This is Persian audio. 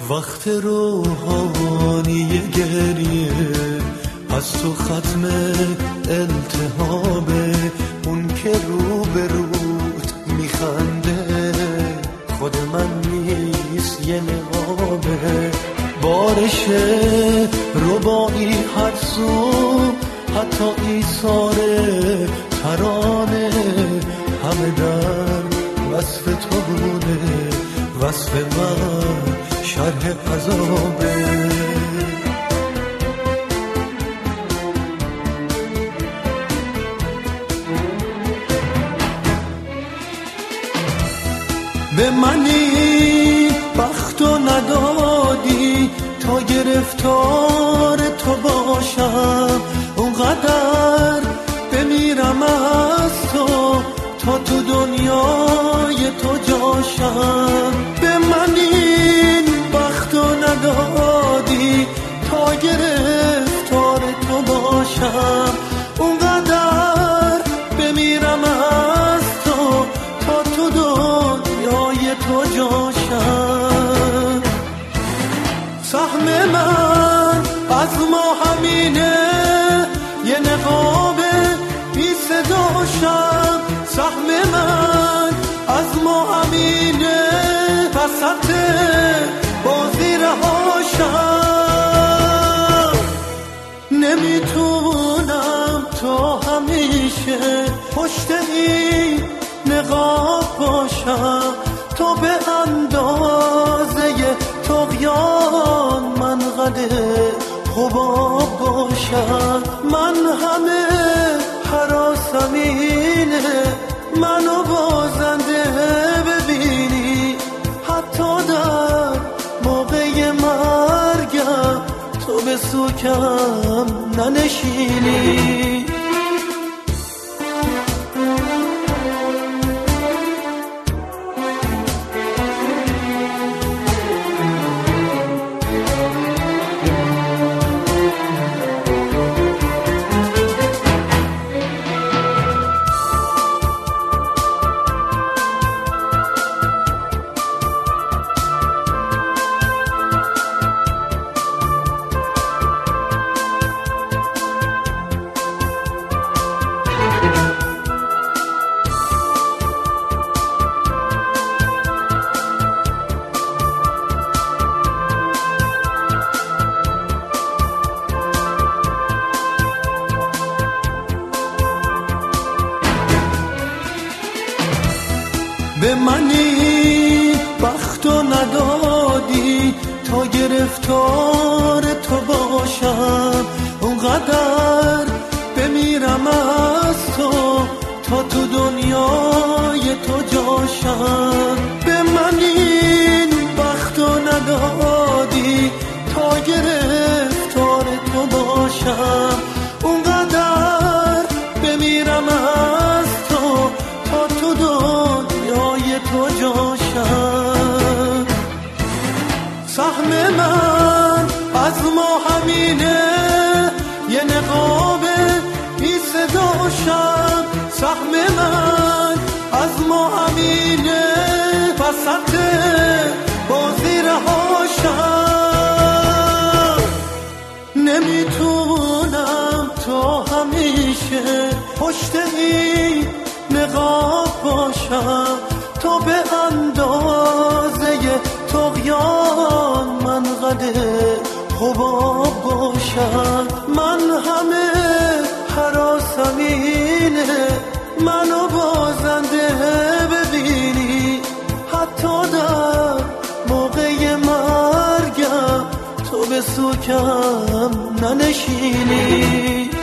وقت روحانی گریه از تو ختم التهابه، اون که رو به روت میخنده خود من نیست یه نقابه. بارش ربایی هر سو حتی ایثار ترانه همه در وصف تو بوده، وصف من شرح عذابه. به منی بختو ندادی تا گرفتار تو باشم، اونقدر بمیرم از تو تا تو دنیای تو جاشم. به منی بختو ندادی تا گرفتار تو باشم، اونقدر بمیرم از تو تا تو دنیای تو جاشم. سهم من از ما همینه، یه نقاب بی صداشم. سهم من از ما همینه، وسط بازی رهاشم. نمیتونم تا همیشه پشت این نقاب باشم، تا به اندازه طغیان من قده حباب باشم. من همه حراسم اینه منو بازنده ببینی، حتی در موقع مرگم تو به سوکم ننشینی. به منی بختو ندادی تا گرفتار تو باشم، اونقدر بمیرم از تو تا تو دنیای تو جاشم. به منی بختو ندادی تا گرفتار تو باشم، اونقدر بمیرم از تو تا تو دنیای تو جاشم. سهم من از ما همینه، یه نقاب بی صداشم. سهم من از ما همینه، وسط بازی رهاشم. نمیتونم تا همیشه پشت این نقاب باشم، تا به اندازه طغیان من قده حباب باشم. من همه حراسم اینه منو بازنده ببینی، حتی در موقع مرگم تو به سوکم ننشینی.